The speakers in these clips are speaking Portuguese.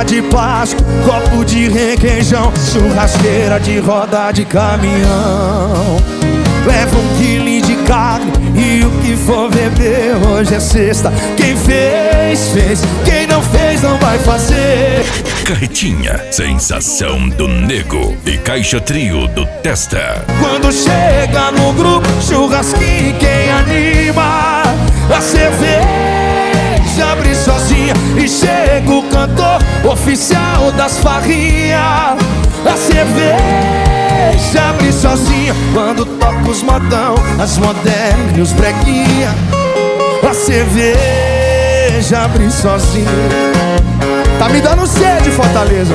de plástico, copo de requeijão, churrasqueira de roda de caminhão. Leva 1 quilo de carne e o que for beber. Hoje é sexta, quem fez, fez. Quem não fez, não vai fazer. Carretinha, sensação do nego. E Caixa Trio do Testa. Quando chega no grupo, churrasquinho, quem anima? A cerveja abre sozinha e chega o cantor oficial das farrinhas. A cerveja abre sozinha quando toca os modão, as modernas e os breguinha. A cerveja abre sozinha. Tá me dando sede, Fortaleza.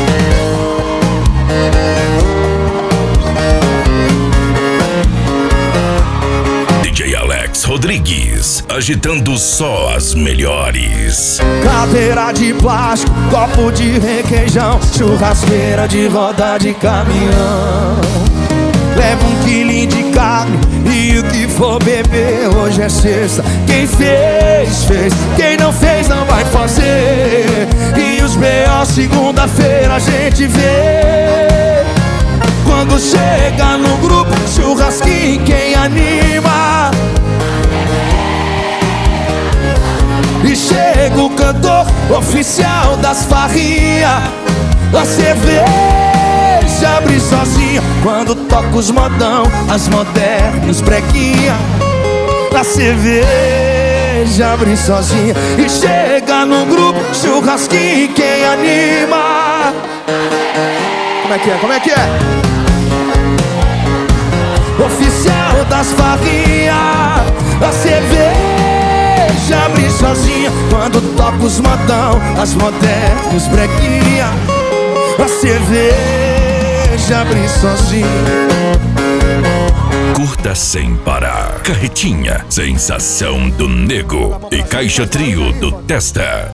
DJ Alex Rodrigues, agitando só as melhores. Cadeira de plástico, copo de requeijão, churrasqueira de roda de caminhão. Leva 1 quilo de carne e o que for beber. Hoje é sexta, quem fez, fez. Quem não fez, não vai fazer. E os B.O. segunda-feira a gente vê. Quando chega no grupo, churrasquinho, quem anima? E chega o cantor oficial das farrinhas. A cerveja abre sozinha quando toca os modão, as modernas, breguinha. A cerveja abre sozinha e chega no grupo, churrasquinho, quem anima? Como é que é? Como é que é? Oficial das farrinhas. A cerveja abre sozinha quando toca os modão, as modernas, breguinha. A cerveja abre sozinha. Curta sem parar. Carretinha, sensação do nego. E Caixa Trio do Testa.